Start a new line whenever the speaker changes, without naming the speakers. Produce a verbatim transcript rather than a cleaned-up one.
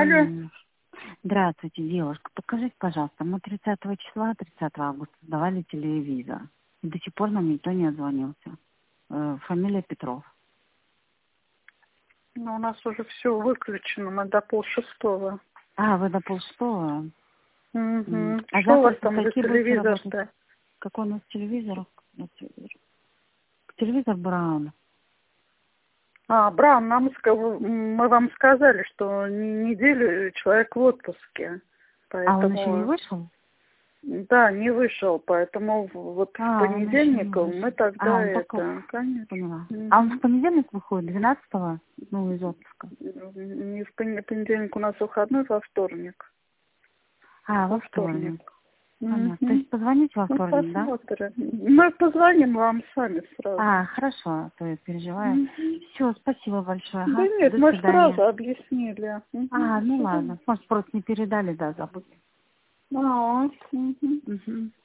Алло.
М, Здравствуйте, девушка. Подскажите, пожалуйста, мы тридцатого числа, тридцатого августа сдавали телевизор. И до сих пор нам никто не отзвонился. Э, Фамилия Петров.
Ну, у нас уже все выключено, мы до полшестого.
А, вы до полшестого? М,
Угу.
А
Что у вас
завтра
там за
какие будете работать?
телевизор-то?
Какой у нас телевизор? Вот Телевизор, телевизор Браун.
А, Бран, нам, ска- мы вам сказали, что н- неделю человек в отпуске.
А он еще не
Поэтому,
вышел?
да, не вышел, поэтому в- вот в
А, он еще не
понедельник мы
вышел.
тогда
А, он только...
это, конечно.
Поняла. А он в
Мгм.
понедельник выходит, двенадцатого, ну, из отпуска.
Не в пон- понедельник у нас выходной, во вторник.
А, во
Во
вторник.
вторник.
Понятно. То
Мгм.
есть позвонить во
Ну,
вторник, да?
посмотрим. Мы позвоним вам сами сразу.
А, хорошо, а то я переживаю.
Мгм.
Все, спасибо большое.
Да
Ага,
нет,
до
мы ж
свидания.
сразу объяснили. Мгм.
А,
До
ну
свидания.
ладно. Может, просто не передали, да, забыли.
А, мгм.
Угу.